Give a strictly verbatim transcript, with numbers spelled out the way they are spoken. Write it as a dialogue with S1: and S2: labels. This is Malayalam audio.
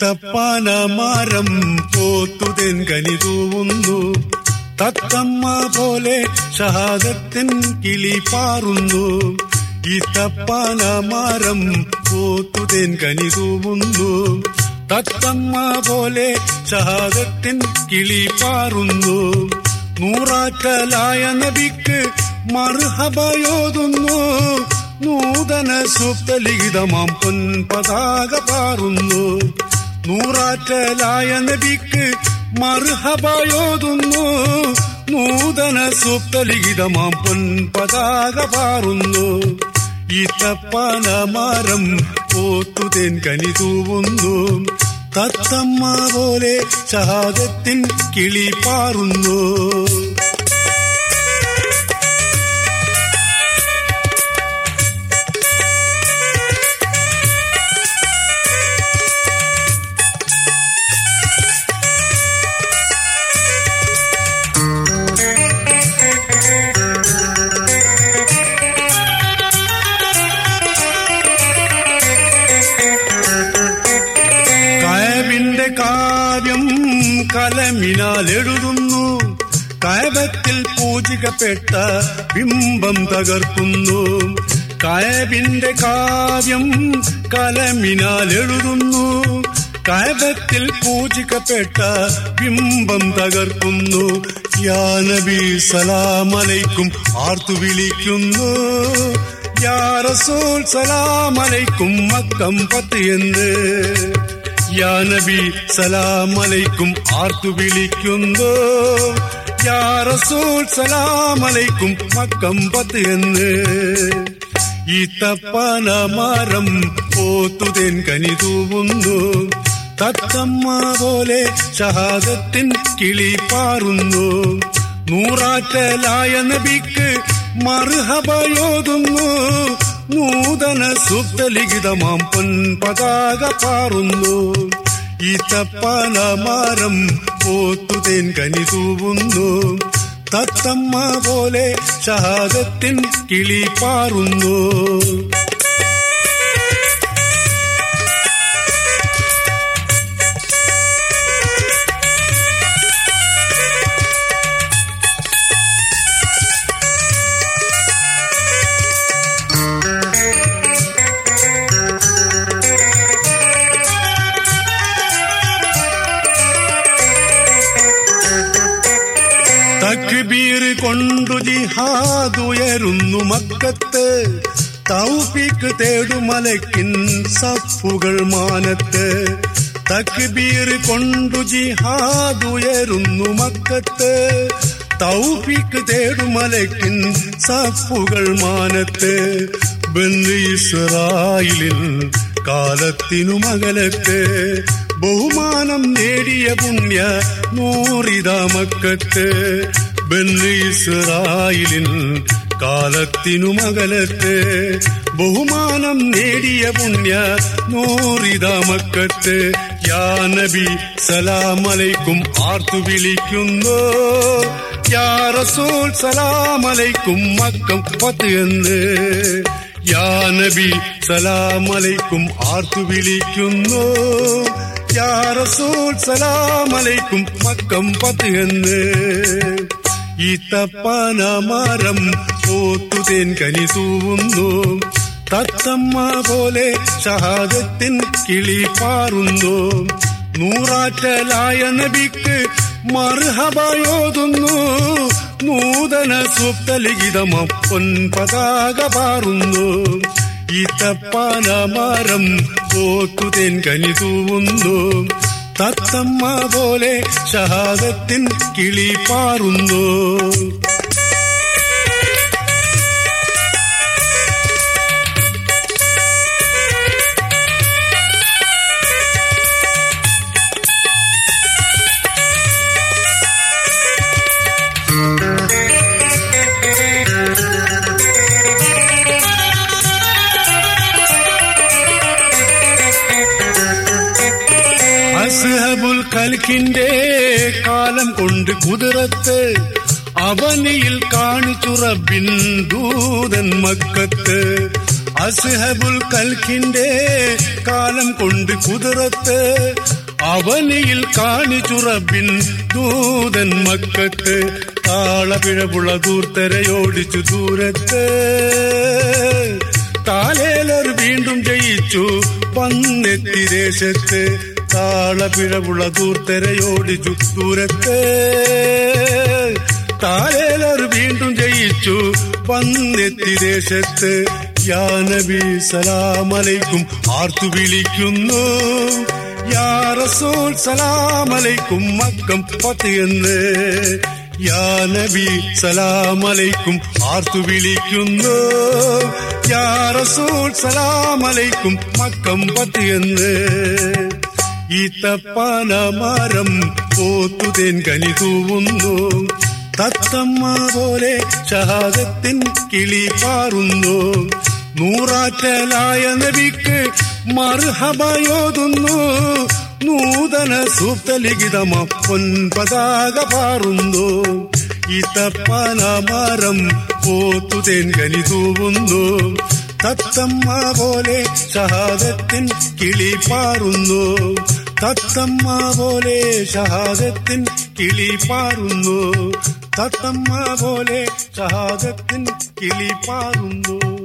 S1: ഈത്തപ്പാനമാരം പോത്തുതെൻ കനി തൂവുന്നു, തത്തമ്മ പോലെ ഷഹാദത്തിൻ കിളി പാറുന്നു. ഈത്തപ്പാനമാരം പോത്തുതെൻ കനി തൂവുന്നു, തത്തമ്മ പോലെ ഷഹാദത്തിൻ കിളി പാറുന്നു. നൂറാറ്റലായ നബിക്ക് മർഹബയോതുന്നു, നൂതന സൂക്തലിഖിതമാം പൊൻപതാക പാറുന്നു. നൂറാറ്റലായ നബിക്ക് മർഹബയോതുന്നു, നൂതന സൂക്തലിഖിതമാം പൊൻപതാക പാറുന്നു. ഈത്തപ്പാനമാരം പോത്തുതെൻ കനി തൂവുന്നു, തത്തമ്മ പോലെ ഷഹാദത്തിൻ കിളി പാറുന്നു. കാവ്യം കലമിനാൽ എഴുതുന്നു, കഅബത്തിൽ പൂജിക്കപ്പെട്ട ബിംബം തകർക്കുന്നു. കഅബിന്റെ കാവ്യം കലമിനാൽ എഴുതുന്നു, കഅബത്തിൽ പൂജിക്കപ്പെട്ട ബിംബം തകർക്കുന്നു. യാ നബി സലാമലൈക്കും ആർത്തു വിളിക്കുന്നു, യാ റസൂൽ സലാമലൈക്കും മക്കം പത്ത് എന്ന്. യാ നബി സലാമലൈക്കും ആർത്തു വിളിക്കുന്നു, യാ റസൂൽ സലാമലൈക്കും മക്കം പത്ത് എന്ന്. ഈത്തപ്പാനമാരം പോത്തുതെൻ കനി തൂവുന്നു, തത്തമ്മ പോലെ ഷഹാദത്തിൻ കിളി പാറുന്നു. നൂറാറ്റലായ നബിക്ക് മർഹബയോതുന്നു, നൂതന സൂക്തലിഖിതമാം പൊൻപതാക പാറുന്നു. ഈത്തപ്പാനമാരം പോത്തുതെൻ കനി തൂവുന്നു, തത്തമ്മ പോലെ ഷഹാദത്തിൻ കിളി പാറുന്നു. തക്ബീർ കൊണ്ടു ജിഹാദുയരുന്നു മക്കത്ത്, തൗഫീഖ് തേടുമലക്കിൻ സഫുകൾ മാനത്ത്. തക്ബീർ കൊണ്ടു ജിഹാദുയരുന്നു മക്കത്ത്, തൗഫീഖ് തേടുമലക്കിൻ സഫുകൾ മാനത്ത്. ബനി ഇസ്രായേലിൻ കാലത്തിനു മകലത്ത്, ബഹുമാനം നേടിയ പുണ്യ നൂറിതാ മക്കത്ത്. ബനി ഇസ്രായേലിൻ കാലത്തിനു മകലത്ത്, ബഹുമാനം നേടിയ പുണ്യ നൂറിതാ മക്കത്ത്. യാ നബി സലാമലൈക്കും ആർത്തു വിളിക്കുന്നു, യാ റസൂൽ സലാമലൈക്കും മക്കം പത്ത് എന്ന്. യാ നബി സലാമലൈക്കും ആർത്തു വിളിക്കുന്നു, യാ റസൂൽ സലാമലൈക്കും മക്കം പത്ത് എന്ന്. ഈത്തപ്പാനമാരം പോത്തുതെൻ കനി തൂവുന്നു, തത്തമ്മ പോലെ ഷഹാദത്തിൻ കിളി പാറുന്നു. നൂറാറ്റലായ നബിക്ക് മർഹബയോതുന്നു, നൂതന സൂക്തലിഖിതമാം പൊൻപതാക പാറുന്നു. ഈത്തപ്പാനമാരം പോത്തുതെൻ കനി തൂവുന്നു, തത്തമ്മ പോലെ ഷഹാദത്തിൻ കിളി പാറുന്നു. അസ്ഹബുൽ കൽക്കിന്റെ കാലം കൊണ്ട് കുതിരത്ത്, അവനിയിൽ കാണിച്ചു റബ്ബിൻ ദൂതൻ മക്കത്ത്. അസ്ഹബുൽ കൽക്കിന്റെ കാലം കൊണ്ട് കുതിരത്ത് അവനിയിൽ കാണിച്ചു റബ്ബിൻ ദൂതൻ മക്കത്ത് താളപിഴവുള്ള ദൂർത്തരയോടിച്ചു ദൂരത്ത് താലേലർ വീണ്ടും ജയിച്ചു വന്നെത്തി ദേശത്ത് താളപിഴവുള്ള ദൂർത്തരയോടിച്ചു ദൂരത്ത് താലേലർ വീണ്ടും ജയിച്ചു വന്നെത്തി ദേശത്ത് യാ നബി സലാമലൈക്കും ആർത്തു വിളിക്കുന്നു യാ റസൂൽ സലാമലൈക്കും മക്കം ഫത്ഹെന്ന് യാ നബി സലാമലൈക്കും ആർത്തു വിളിക്കുന്നു യാ റസൂൽ സലാമലൈക്കും മക്കം ഫത്ഹെന്ന് ഈത്തപ്പന മരം പോത്തുതേൻ കനി തൂവുന്നു തത്തമ്മ പോലെ ഷഹാദത്തിൻ കിളി പാറുന്നു നൂറാറ്റലായ നബിക്ക് മർഹബയോതുന്നു നൂതന സൂക്തലിഖിതമ പൊൻപതാക പാറുന്നു ഈത്തപ്പന മരം പോത്തുതേൻ കനി തൂവുന്നു തത്തമ്മ പോലെ ഷഹാദത്തിൻ കിളി പാറുന്നു തത്തമ്മ പോലെ ഷഹാദത്തിൻ കിളി പാറുന്നു തത്തമ്മ പോലെ ഷഹാദത്തിൻ കിളി പാറുന്നു